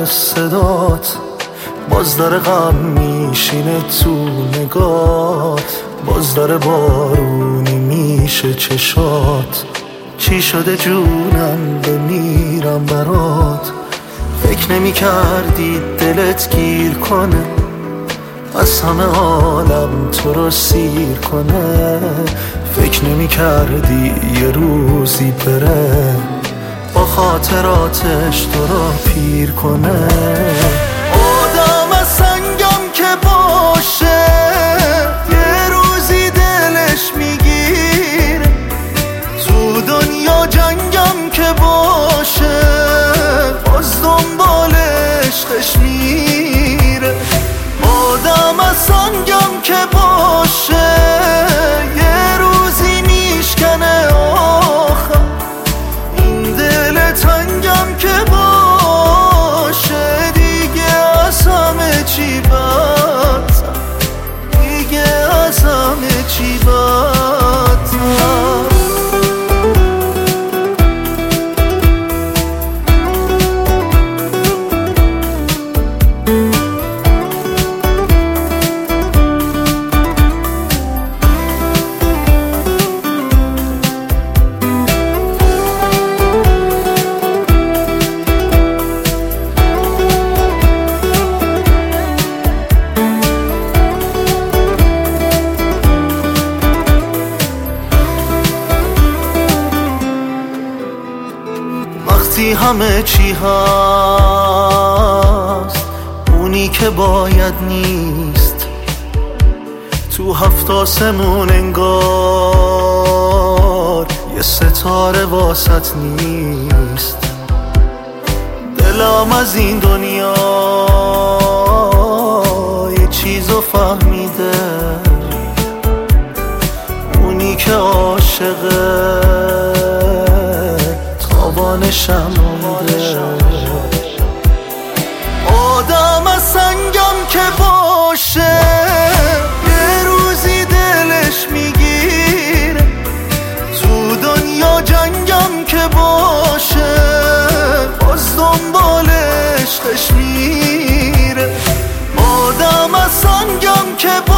صدات، باز داره غم میشینه تو نگات، باز داره بارونی میشه چشات. چی شده جونم بمیرم برات، فکر نمی کردی دلت گیر کنه، از همه عالم تو رو سیر کنه. فکر نمی کردی یه روزی بره، با خاطراتش تو رو پیر کنه. آدم از سنگم که باشه، یه روزی دلش میگیره. تو دنیا جنگم که باشه، باز دنبال عشقش میره. آدم از سنگم که باشه، یه روزی میشکنه آخر. این دل تنگم که باشه، دیگه از همه چی بدتر، دیگه از همه چی بدتر. وقتی همه چی هست، اونی که باید نیست. تو هفت آسمون انگار یه ستاره واسط نیست. دلم از این دنیا یه چیزو فهمیده، اونی که عاشقه تابانشم مونده. آدم از سنگم که باشه، یه روزی دلش میگیره. تو دنیا جنگم که باشه، باز دنبال عشقش میره. آدم از سنگم که باشه،